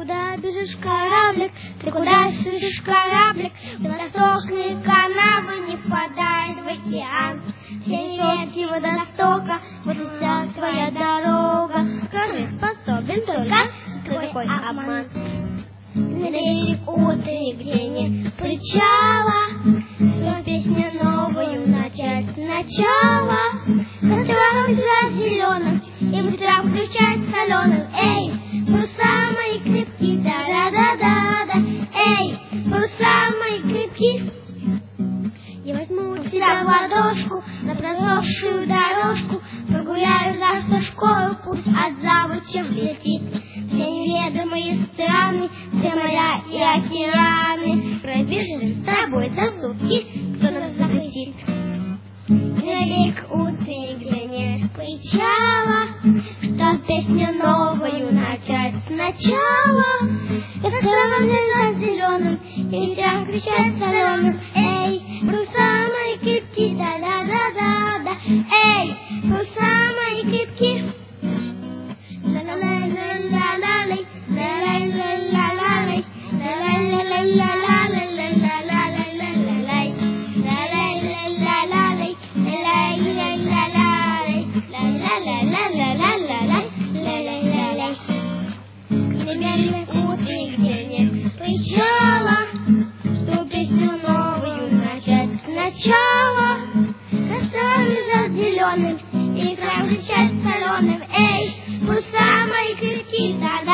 куда бежишь, кораблик? Ты куда бежишь, кораблик? Водосточные канавы не впадает в океан. Все реки водостока, вот и вся твоя дорога. Скажи, способен только такой обман. На берегу ты, где нет причала, что песню новую начать сначала. Костром взять зеленым и быстро включать соленым. Эй, паруса мои крепкие, да-да-да-да-да. Эй, паруса мои крепкие. Я возьму тебя в ладошку на прозревшую дорожку, прогуляю завтра школу, пусть от заводчев летит. Все неведомые страны, все моря и океаны пробежим с тобой за сутки, кто нас захватит. На берегу ты, где нет причала, чтоб песню новую начать сначала. Костром лежать зеленым и ветром кричать соленым. Эй, паруса мои крепкие, да-да-да-да-да. Эй, паруса мои крепкие. Ла-ла-ла-ла-ла-ла-лай, ла-ла-ла-ла-ла-лай, ла-ла-ла-ла-ла-ла-ла-ла-ла-ла-лай, ла-ла-ла-ла-ла-лай, ла-ла-ла-ла-лай, ла-ла-ла-ла-ла-ла-лай, ла-ла-ла-лай. На берегу ты, где нет причала, что песню новую начать сначала. Костром лежать зеленым и кричать соленым. Эй, паруса мои крепкие, да